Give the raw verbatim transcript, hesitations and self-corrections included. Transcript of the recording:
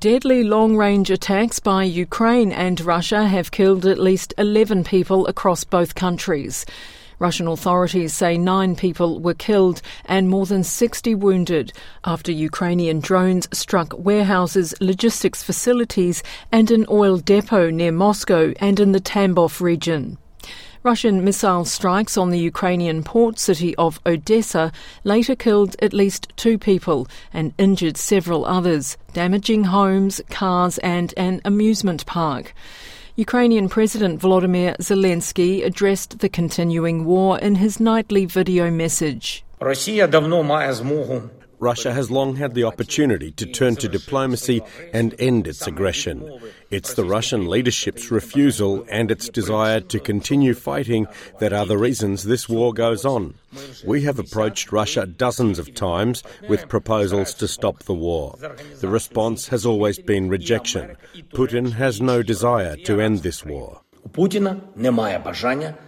Deadly long-range attacks by Ukraine and Russia have killed at least eleven people across both countries. Russian authorities say nine people were killed and more than sixty wounded after Ukrainian drones struck warehouses, logistics facilities and an oil depot near Moscow and in the Tambov region. Russian missile strikes on the Ukrainian port city of Odessa later killed at least two people and injured several others, damaging homes, cars and an amusement park. Ukrainian President Volodymyr Zelensky addressed the continuing war in his nightly video message. Russia has long had the opportunity to turn to diplomacy and end its aggression. It's the Russian leadership's refusal and its desire to continue fighting that are the reasons this war goes on. We have approached Russia dozens of times with proposals to stop the war. The response has always been rejection. Putin has no desire to end this war. У Путіна немає бажання